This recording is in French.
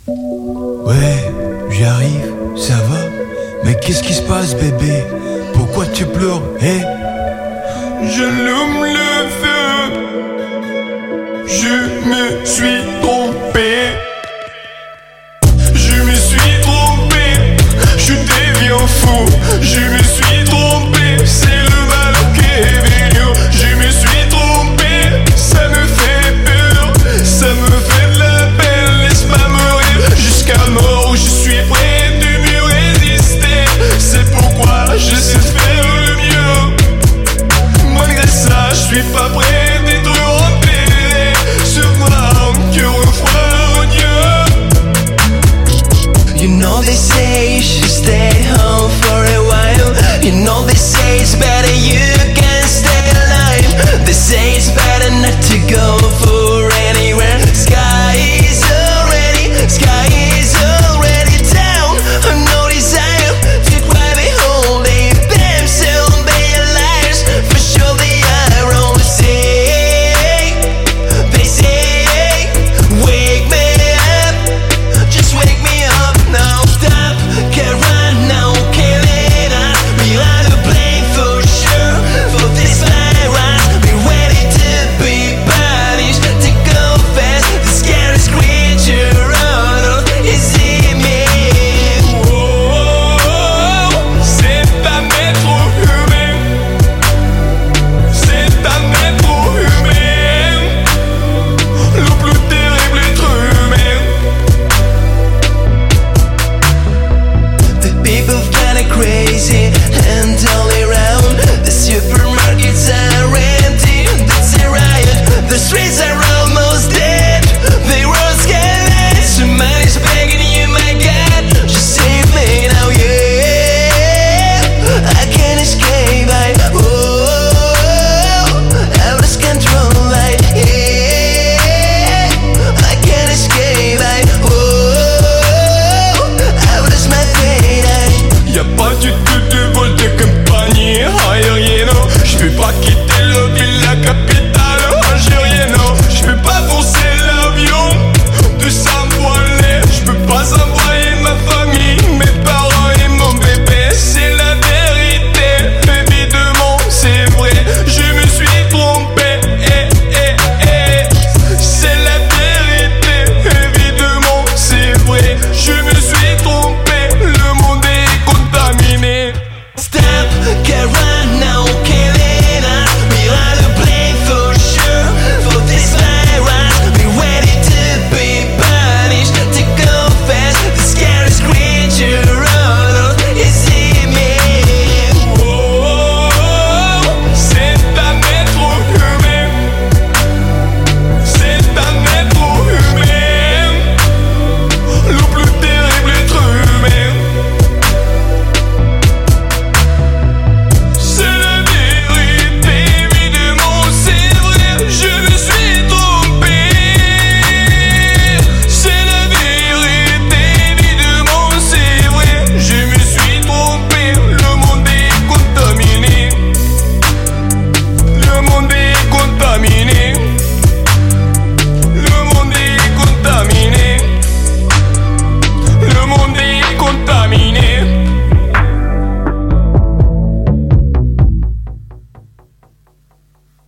Ouais, j'arrive, ça va? Mais qu'est-ce qui se passe, bébé? Pourquoi tu pleures, hein? J'allume le feu. Je me suis trompé. Je me suis trompé. Je deviens fou. Je me suis trompé. C'est le mal qui est venu. Je me suis trompé. Ça me fait peur. Ça me fait de la peine. Laisse-moi mourir jusqu'à mort. Je suis prêt de me résister. C'est pourquoi je sais faire le mieux. Malgré ça, je suis pas prêt d'être enterré. Sur moi, que refroid Dieu. You know they say